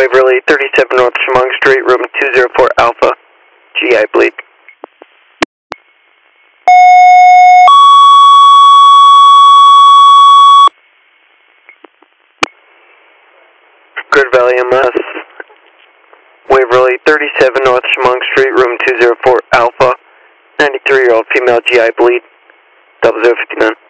Waverly 37 North Chemung Street, room 204 Alpha, GI bleed. Good Valley MS, Waverly 37 North Chemung Street, room 204 Alpha, 93-year-old female GI bleed, 0059.